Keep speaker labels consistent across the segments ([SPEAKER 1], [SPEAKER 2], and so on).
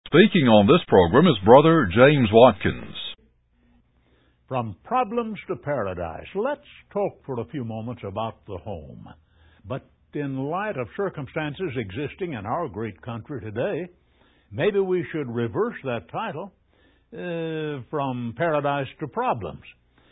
[SPEAKER 1] Speaking on this program is Brother James Watkins.
[SPEAKER 2] From problems to paradise, let's talk for a few moments about the home. But in light of circumstances existing in our great country today, maybe we should reverse that title from paradise to problems.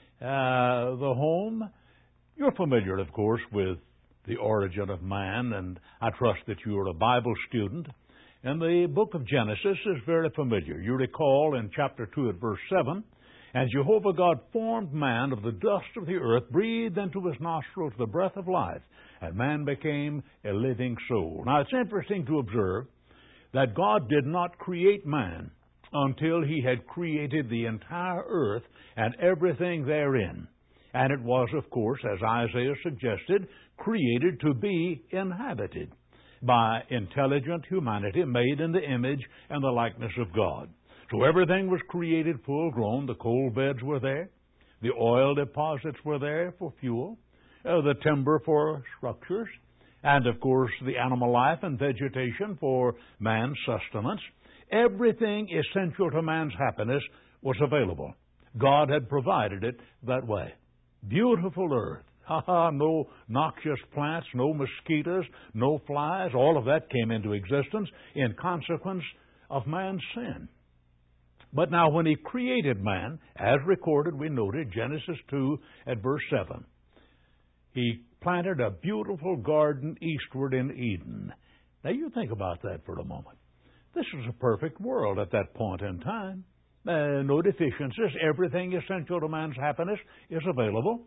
[SPEAKER 2] The home, you're familiar, of course, with the origin of man, and I trust that you're a Bible student. And the book of Genesis is very familiar. You recall in chapter 2 at verse 7, "And Jehovah God formed man of the dust of the earth, breathed into his nostrils the breath of life, and man became a living soul." Now, it's interesting to observe that God did not create man until He had created the entire earth and everything therein. And it was, of course, as Isaiah suggested, created to be inhabited by intelligent humanity made in the image and the likeness of God. So everything was created full grown. The coal beds were there. The oil deposits were there for fuel. The timber for structures. And, of course, the animal life and vegetation for man's sustenance. Everything essential to man's happiness was available. God had provided it that way. Beautiful earth. No noxious plants, no mosquitoes, no flies. All of that came into existence in consequence of man's sin. But now when He created man, as recorded, we noted, Genesis 2 at verse 7, He planted a beautiful garden eastward in Eden. Now you think about that for a moment. This was a perfect world at that point in time. No deficiencies. Everything essential to man's happiness is available.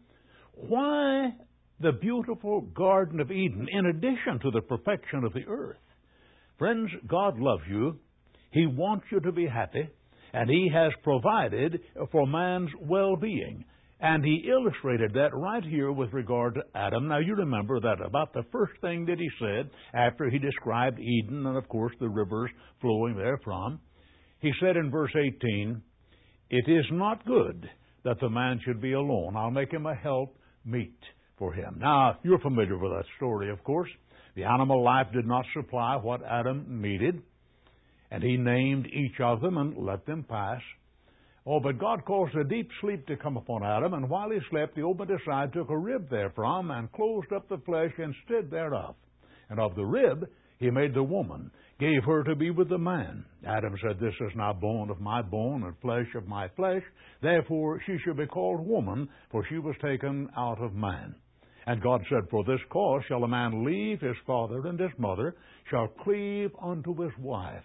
[SPEAKER 2] Why the beautiful Garden of Eden in addition to the perfection of the earth? Friends, God loves you. He wants you to be happy, and He has provided for man's well-being. And He illustrated that right here with regard to Adam. Now, you remember that about the first thing that He said after He described Eden and, of course, the rivers flowing therefrom. He said in verse 18, "It is not good that the man should be alone. I'll make him a help meet for him." Now, you're familiar with that story, of course. The animal life did not supply what Adam needed, and He named each of them and let them pass. Oh, but God caused a deep sleep to come upon Adam, and while he slept, He opened his side, took a rib therefrom, and closed up the flesh instead thereof. And of the rib He made the woman, gave her to be with the man. Adam said, "This is now bone of my bone and flesh of my flesh. Therefore she shall be called woman, for she was taken out of man." And God said, "For this cause shall a man leave his father and his mother, shall cleave unto his wife."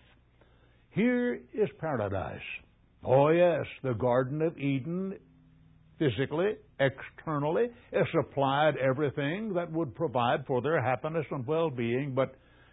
[SPEAKER 2] Here is paradise. Oh yes, the Garden of Eden, physically, externally, it supplied everything that would provide for their happiness and well-being, but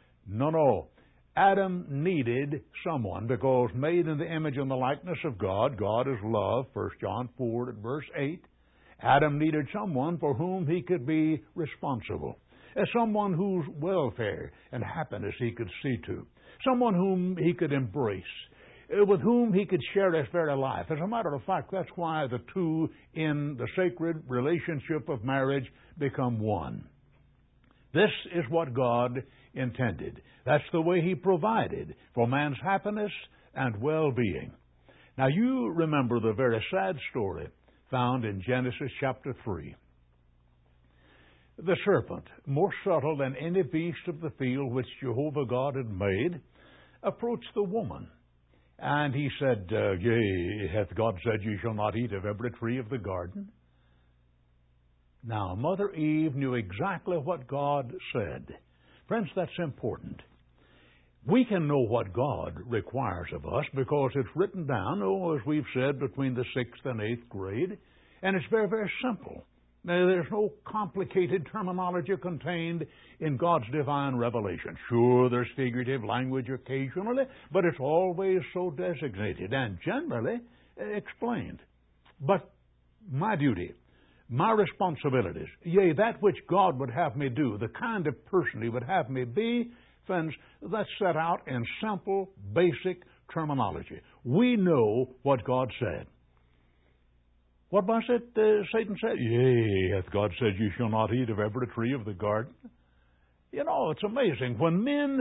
[SPEAKER 2] no. Adam needed someone because made in the image and the likeness of God, God is love, 1 John 4 at verse 8. Adam needed someone for whom he could be responsible, as someone whose welfare and happiness he could see to, someone whom he could embrace, with whom he could share his very life. As a matter of fact, that's why the two in the sacred relationship of marriage become one. This is what God intended. That's the way He provided for man's happiness and well-being. Now, you remember the very sad story found in Genesis chapter 3. The serpent, more subtle than any beast of the field which Jehovah God had made, approached the woman. And he said, "Yea, hath God said, Ye shall not eat of every tree of the garden?" Now, Mother Eve knew exactly what God said. Friends, that's important. We can know what God requires of us because it's written down, as we've said, between the 6th and 8th grade, and it's very, very simple. Now, there's no complicated terminology contained in God's divine revelation. Sure, there's figurative language occasionally, but it's always so designated and generally explained. But my duty, my responsibilities, yea, that which God would have me do, the kind of person He would have me be, friends, that's set out in simple, basic terminology. We know what God said. What was it Satan said? "Yea, hath God said, Ye shall not eat of every tree of the garden?" You know, it's amazing. When men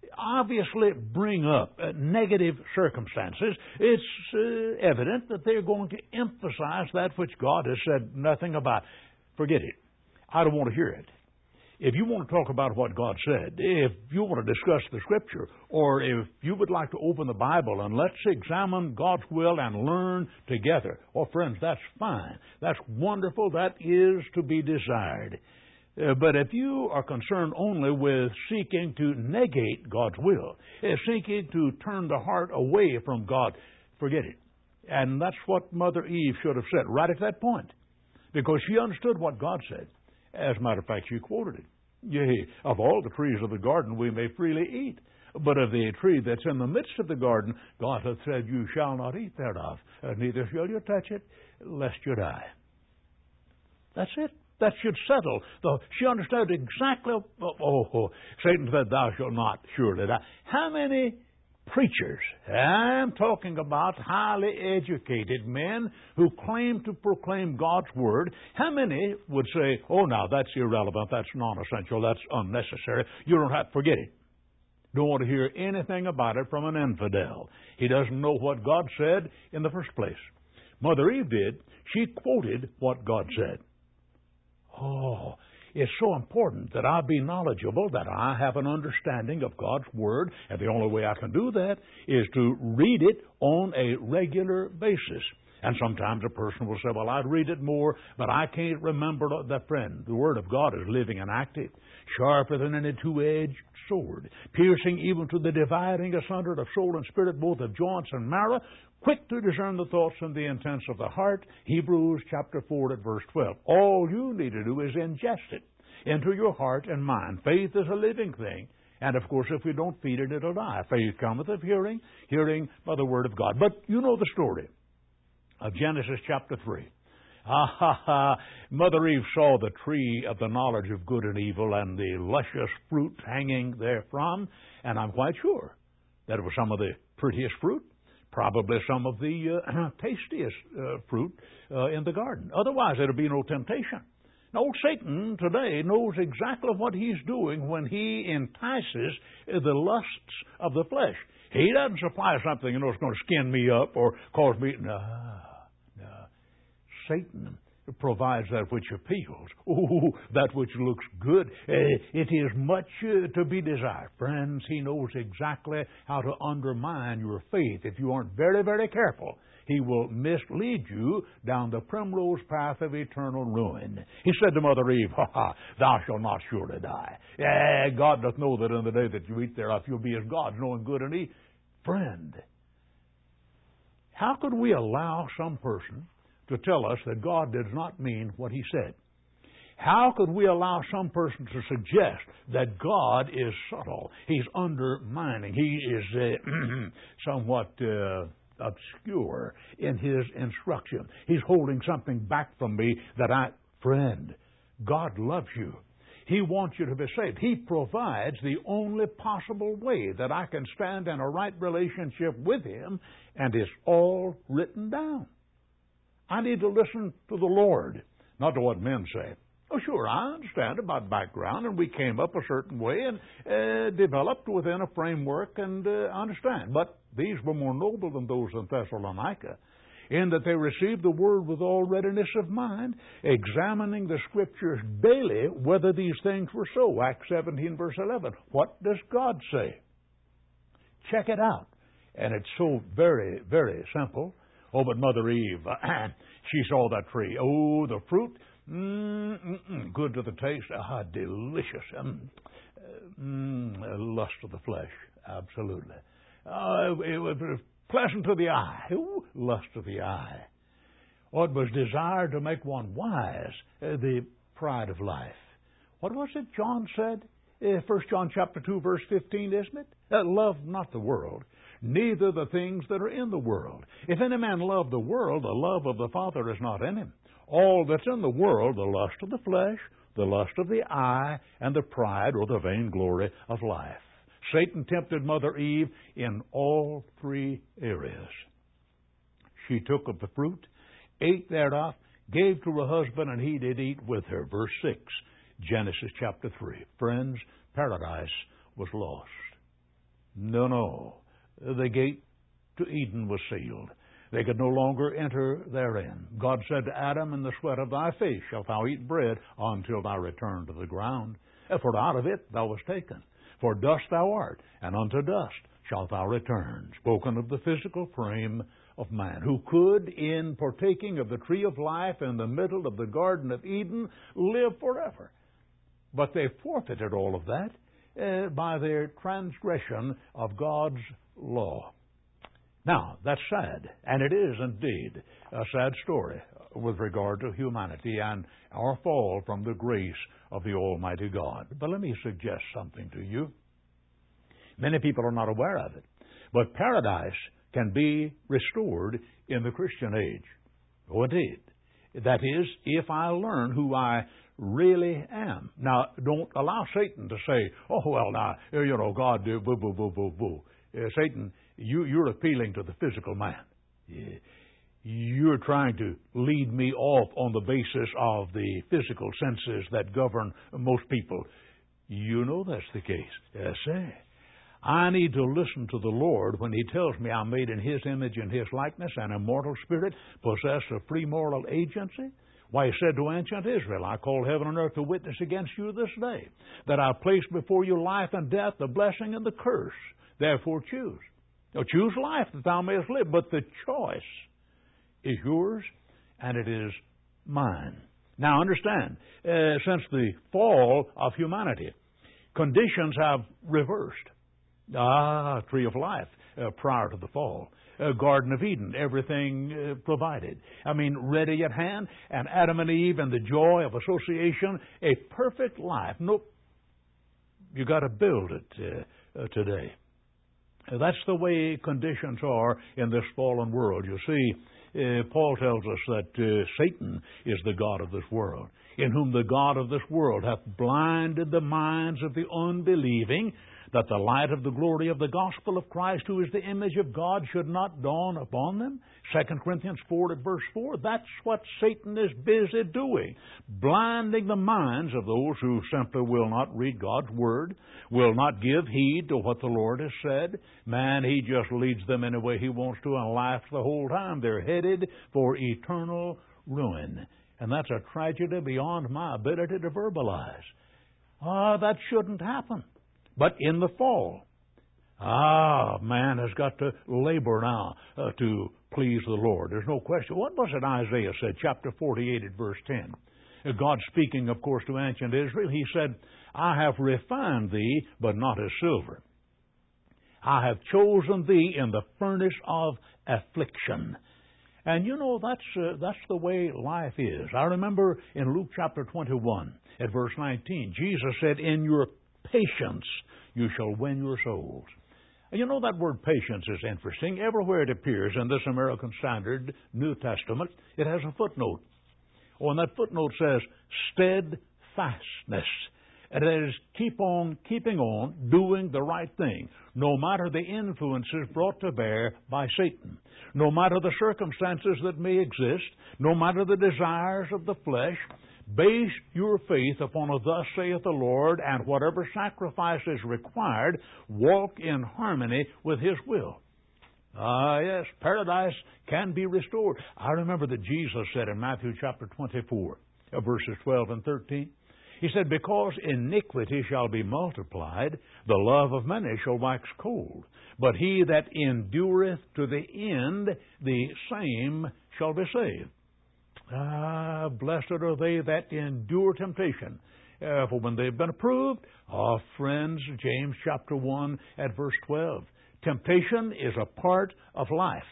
[SPEAKER 2] obviously bring up negative circumstances, it's evident that they're going to emphasize that which God has said nothing about. Forget it. I don't want to hear it. If you want to talk about what God said, if you want to discuss the Scripture, or if you would like to open the Bible and let's examine God's will and learn together, well, friends, that's fine. That's wonderful. That is to be desired. But if you are concerned only with seeking to negate God's will, seeking to turn the heart away from God, forget it. And that's what Mother Eve should have said right at that point, because she understood what God said. As a matter of fact, she quoted it. Yea, of all the trees of the garden we may freely eat, but of the tree that's in the midst of the garden, God hath said, you shall not eat thereof, neither shall you touch it, lest you die. That's it. That should settle. She understood exactly. Satan said, thou shalt not surely die. How many preachers, I'm talking about highly educated men who claim to proclaim God's Word, how many would say, oh, now, that's irrelevant, that's non-essential, that's unnecessary, you don't have to forget it. Don't want to hear anything about it from an infidel. He doesn't know what God said in the first place. Mother Eve did. She quoted what God said. Oh, it's so important that I be knowledgeable, that I have an understanding of God's Word, and the only way I can do that is to read it on a regular basis. And sometimes a person will say, well, I'd read it more, but I can't remember that. Friend, the Word of God is living and active, sharper than any two-edged sword, piercing even to the dividing asunder of soul and spirit, both of joints and marrow, quick to discern the thoughts and the intents of the heart. Hebrews chapter 4 at verse 12. All you need to do is ingest it into your heart and mind. Faith is a living thing. And, of course, if we don't feed it, it'll die. Faith cometh of hearing, hearing by the Word of God. But you know the story of Genesis chapter 3. Mother Eve saw the tree of the knowledge of good and evil and the luscious fruit hanging therefrom, and I'm quite sure that it was some of the prettiest fruit, probably some of the tastiest fruit in the garden. Otherwise, there'd be no temptation. Now, Satan today knows exactly what he's doing when he entices the lusts of the flesh. He doesn't supply something, it's going to skin me up or cause me... No. Satan provides that which appeals. That which looks good. It is much to be desired. Friends, he knows exactly how to undermine your faith. If you aren't very, very careful, he will mislead you down the primrose path of eternal ruin. He said to Mother Eve, thou shalt not surely die. God doth know that in the day that you eat thereof, you'll be as gods, knowing good and evil. Friend, how could we allow some person to tell us that God does not mean what He said? How could we allow some person to suggest that God is subtle? He's undermining. He is somewhat obscure in His instruction. He's holding something back from me that Friend, God loves you. He wants you to be saved. He provides the only possible way that I can stand in a right relationship with Him, and it's all written down. I need to listen to the Lord, not to what men say. Oh, sure, I understand about background, and we came up a certain way and developed within a framework, and understand. But these were more noble than those in Thessalonica, in that they received the Word with all readiness of mind, examining the Scriptures daily whether these things were so. Acts 17, verse 11. What does God say? Check it out. And it's so very, very simple. Oh, but Mother Eve, she saw that tree. Oh, the fruit, good to the taste. Delicious. Lust of the flesh, absolutely. It was pleasant to the eye. Ooh, lust of the eye. Oh, it was desire to make one wise, the pride of life. What was it John said? 1 John chapter 2, verse 15, isn't it? Love not the world, neither the things that are in the world. If any man love the world, the love of the Father is not in him. All that's in the world, the lust of the flesh, the lust of the eye, and the pride or the vainglory of life. Satan tempted Mother Eve in all three areas. She took of the fruit, ate thereof, gave to her husband, and he did eat with her. Verse 6, Genesis chapter 3. Friends, paradise was lost. No, no. The gate to Eden was sealed. They could no longer enter therein. God said to Adam, "In the sweat of thy face shalt thou eat bread until thou return to the ground. For out of it thou wast taken. For dust thou art, and unto dust shalt thou return." Spoken of the physical frame of man, who could, in partaking of the tree of life in the middle of the Garden of Eden, live forever. But they forfeited all of that by their transgression of God's law. Now, that's sad, and it is indeed a sad story with regard to humanity and our fall from the grace of the Almighty God. But let me suggest something to you. Many people are not aware of it, but paradise can be restored in the Christian age. Oh, indeed. That is, if I learn who I really am. Now, don't allow Satan to say, "Oh, well, now, God, boo, boo, boo, boo, boo." Satan, you're appealing to the physical man. You're trying to lead me off on the basis of the physical senses that govern most people. You know that's the case. Yes, sir. I need to listen to the Lord when He tells me I'm made in His image and His likeness, an immortal spirit, possessed of free moral agency. Why, He said to ancient Israel, "I call heaven and earth to witness against you this day, that I place before you life and death, the blessing and the curse. Therefore choose." Now, choose life that thou mayest live, but the choice is yours and it is mine. Now, understand, since the fall of humanity, conditions have reversed. Tree of life prior to the fall. Garden of Eden, everything provided. Ready at hand. And Adam and Eve and the joy of association, a perfect life. Nope. You got to build it today. That's the way conditions are in this fallen world. You see, Paul tells us that Satan is the god of this world, in whom the God of this world hath blinded the minds of the unbelieving, that the light of the glory of the gospel of Christ, who is the image of God, should not dawn upon them. 2 Corinthians 4 at verse 4. That's what Satan is busy doing, blinding the minds of those who simply will not read God's Word, will not give heed to what the Lord has said. Man, he just leads them any way he wants to and laughs the whole time. They're headed for eternal ruin. And that's a tragedy beyond my ability to verbalize. That shouldn't happen. But in the fall, man has got to labor now to please the Lord. There's no question. What was it Isaiah said, chapter 48 at verse 10? God speaking, of course, to ancient Israel, He said, "I have refined thee, but not as silver. I have chosen thee in the furnace of affliction." And that's the way life is. I remember in Luke chapter 21 at verse 19, Jesus said, "In your patience you shall win your souls." That word patience is interesting. Everywhere it appears in this American Standard New Testament, it has a footnote. And that footnote says, steadfastness. And it is keep on keeping on doing the right thing, no matter the influences brought to bear by Satan, no matter the circumstances that may exist, no matter the desires of the flesh. Base your faith upon a "thus saith the Lord," and whatever sacrifice is required, walk in harmony with His will. Yes, paradise can be restored. I remember that Jesus said in Matthew chapter 24, verses 12 and 13, He said, "Because iniquity shall be multiplied, the love of many shall wax cold. But he that endureth to the end, the same shall be saved." Blessed are they that endure temptation, for when they've been approved, friends, James chapter 1 at verse 12. Temptation is a part of life.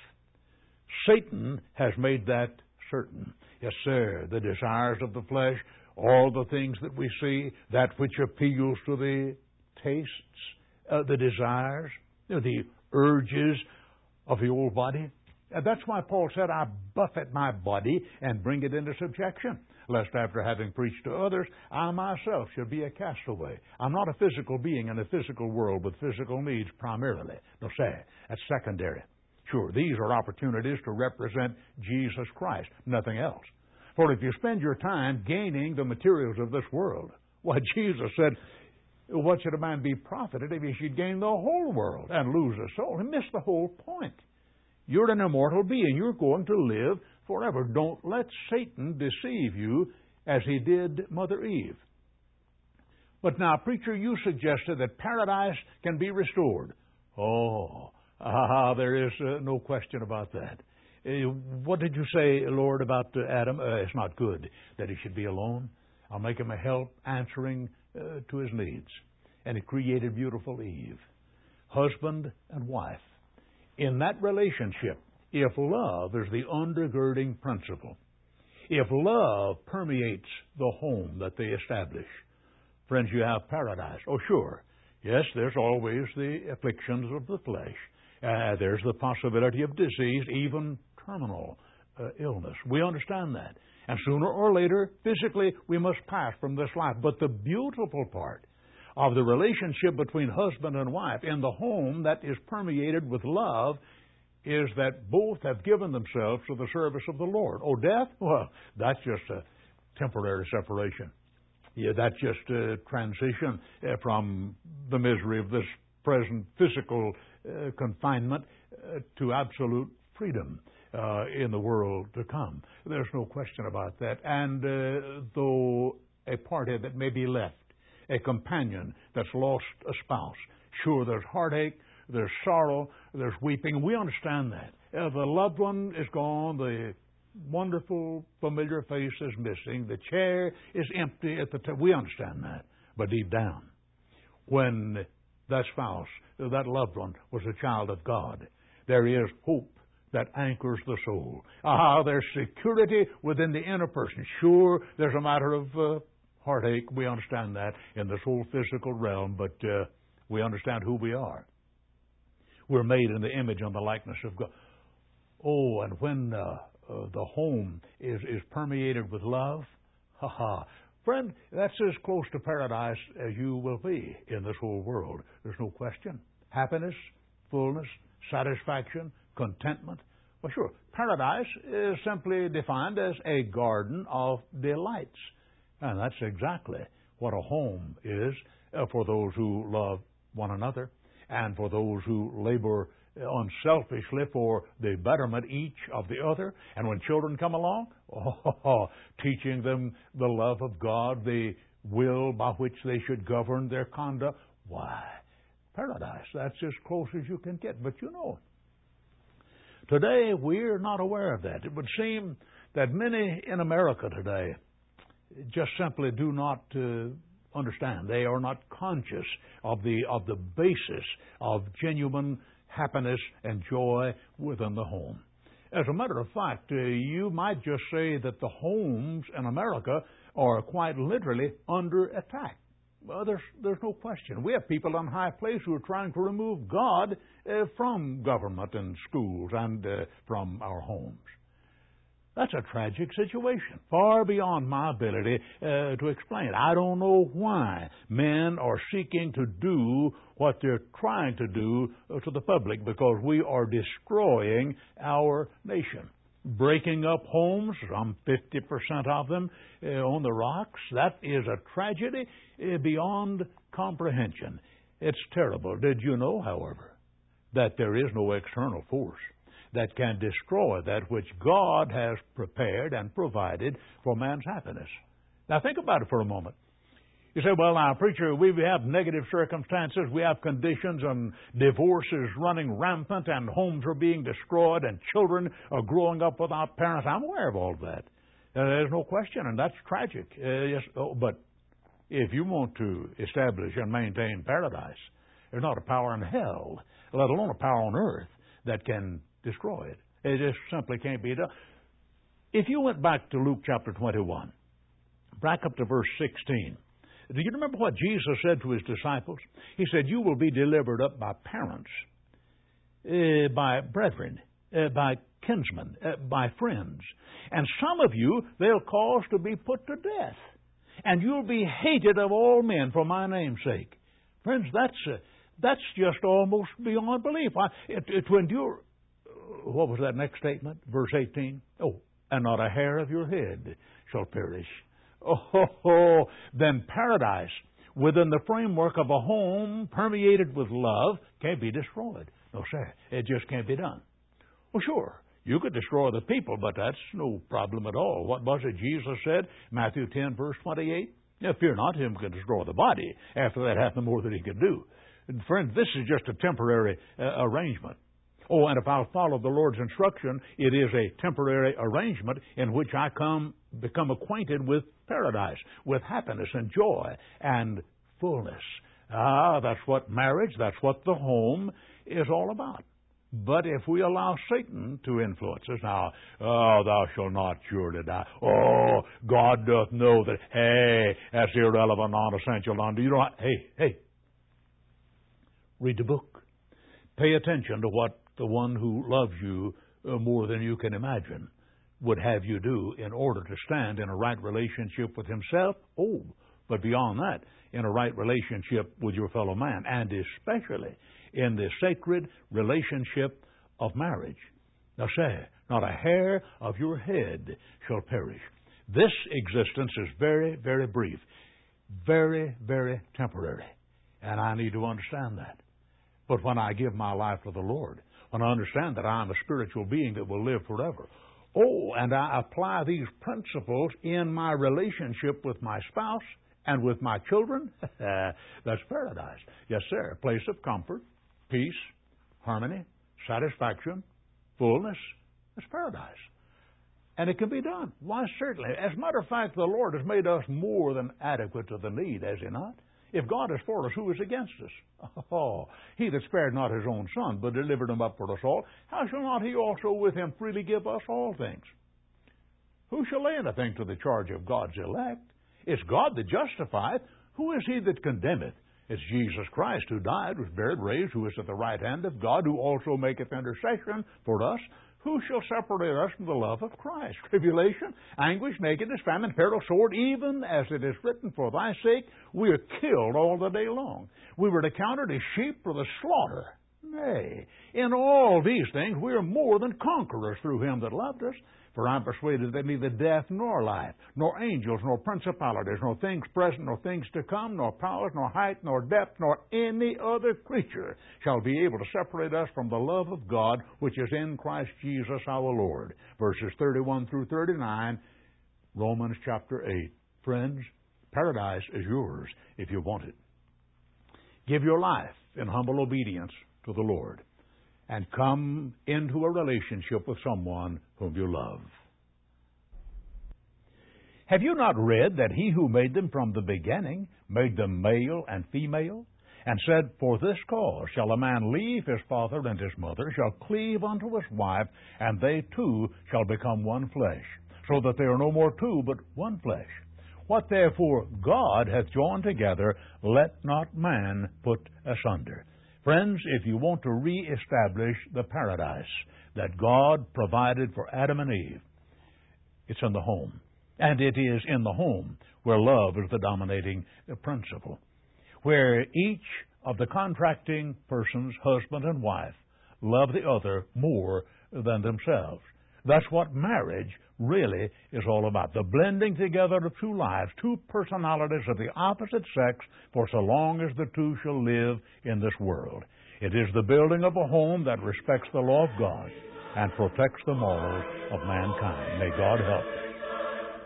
[SPEAKER 2] Satan has made that certain. Yes, sir, the desires of the flesh, all the things that we see, that which appeals to the tastes, the desires, the urges of the old body. That's why Paul said, "I buffet my body and bring it into subjection, lest after having preached to others, I myself should be a castaway." I'm not a physical being in a physical world with physical needs primarily. No, say, that's secondary. Sure, these are opportunities to represent Jesus Christ, nothing else. For if you spend your time gaining the materials of this world, why, Jesus said, What should a man be profited if he should gain the whole world and lose his soul? He missed the whole point. You're an immortal being. You're going to live forever. Don't let Satan deceive you as he did Mother Eve. But now, preacher, you suggested that paradise can be restored. There is no question about that. What did you say, Lord, about Adam? It's not good that he should be alone. I'll make him a help answering to his needs. And he created beautiful Eve, husband and wife. In that relationship, if love is the undergirding principle, if love permeates the home that they establish, friends, you have paradise. Oh, sure. Yes, there's always the afflictions of the flesh. There's the possibility of disease, even terminal illness. We understand that. And sooner or later, physically, we must pass from this life. But the beautiful part of the relationship between husband and wife in the home that is permeated with love is that both have given themselves to the service of the Lord. Oh, death? Well, that's just a temporary separation. Yeah, that's just a transition from the misery of this present physical confinement to absolute freedom in the world to come. There's no question about that. And though a party that may be left, a companion that's lost a spouse, sure, there's heartache, there's sorrow, there's weeping. We understand that. The loved one is gone, the wonderful familiar face is missing, the chair is empty at the table. We understand that. But deep down, when that spouse, that loved one, was a child of God, there is hope that anchors the soul. There's security within the inner person. Sure, there's a matter of heartache. We understand that in this whole physical realm, but we understand who we are. We're made in the image and the likeness of God. Oh, and when the home is permeated with love, friend, that's as close to paradise as you will be in this whole world. There's no question. Happiness, fullness, satisfaction, contentment. Well, sure, paradise is simply defined as a garden of delights. And that's exactly what a home is for those who love one another and for those who labor unselfishly for the betterment each of the other. And when children come along, teaching them the love of God, the will by which they should govern their conduct. Why, paradise, that's as close as you can get. But you know, today we're not aware of that. It would seem that many in America today just simply do not understand. They are not conscious of the basis of genuine happiness and joy within the home. As a matter of fact, you might just say that the homes in America are quite literally under attack. Well, there's no question. We have people in high place who are trying to remove God from government and schools and from our homes. That's a tragic situation, far beyond my ability to explain. I don't know why men are seeking to do what they're trying to do to the public, because we are destroying our nation. Breaking up homes, some 50% of them on the rocks. That is a tragedy beyond comprehension. It's terrible. Did you know, however, that there is no external force that can destroy that which God has prepared and provided for man's happiness? Now think about it for a moment. You say, well, now, preacher, we have negative circumstances, we have conditions, and divorces running rampant, and homes are being destroyed, and children are growing up without parents. I'm aware of all that. There's no question, and that's tragic. Yes, but if you want to establish and maintain paradise, there's not a power in hell, let alone a power on earth, that can destroy it. It just simply can't be done. If you went back to Luke chapter 21, back up to verse 16, do you remember what Jesus said to his disciples? He said, you will be delivered up by parents, by brethren, by kinsmen, by friends. And some of you they'll cause to be put to death. And you'll be hated of all men for my name's sake. Friends, that's just almost beyond belief. To endure, what was that next statement? Verse 18. Oh, and not a hair of your head shall perish. Oh, then paradise within the framework of a home permeated with love can't be destroyed. No, sir, it just can't be done. Well, sure, you could destroy the people, but that's no problem at all. What was it Jesus said? Matthew 10, verse 28. Fear not, him can destroy the body. After that hath no more that he can do. And friends, this is just a temporary arrangement. Oh, and if I'll follow the Lord's instruction, it is a temporary arrangement in which I become acquainted with paradise, with happiness and joy and fullness. That's what marriage, that's what the home is all about. But if we allow Satan to influence us, now, thou shalt not surely die. Oh, God doth know that, hey, that's irrelevant, non-essential, hey, read the book. Pay attention to what the one who loves you more than you can imagine would have you do in order to stand in a right relationship with himself. Oh, but beyond that, in a right relationship with your fellow man, and especially in the sacred relationship of marriage. Now say, not a hair of your head shall perish. This existence is very, very brief, very, very temporary, and I need to understand that. But when I give my life to the Lord, when I understand that I'm a spiritual being that will live forever, and I apply these principles in my relationship with my spouse and with my children, that's paradise. Yes, sir. A place of comfort, peace, harmony, satisfaction, fullness. That's paradise. And it can be done. Why, certainly. As a matter of fact, the Lord has made us more than adequate to the need, has He not? If God is for us, who is against us? Oh, He that spared not His own Son, but delivered Him up for us all, how shall not He also with Him freely give us all things? Who shall lay anything to the charge of God's elect? It's God that justifieth. Who is He that condemneth? It's Jesus Christ, who died, was buried, raised, who is at the right hand of God, who also maketh intercession for us. Who shall separate us from the love of Christ? Tribulation, anguish, nakedness, famine, peril, sword, even as it is written, for thy sake we are killed all the day long. We were accounted as sheep for the slaughter. Nay, in all these things we are more than conquerors through Him that loved us. For I am persuaded that neither death nor life, nor angels, nor principalities, nor things present, nor things to come, nor powers, nor height, nor depth, nor any other creature shall be able to separate us from the love of God which is in Christ Jesus our Lord. Verses 31 through 39, Romans chapter 8. Friends, paradise is yours if you want it. Give your life in humble obedience to the Lord, and come into a relationship with someone whom you love. Have you not read that He who made them from the beginning made them male and female, and said, For this cause shall a man leave his father and his mother, shall cleave unto his wife, and they two shall become one flesh, so that they are no more two, but one flesh. What therefore God hath joined together, let not man put asunder. Friends, if you want to reestablish the paradise that God provided for Adam and Eve, it's in the home. And it is in the home where love is the dominating principle, where each of the contracting persons, husband and wife, love the other more than themselves. That's what marriage really is all about. The blending together of two lives, two personalities of the opposite sex, for so long as the two shall live in this world. It is the building of a home that respects the law of God and protects the morals of mankind. May God help us.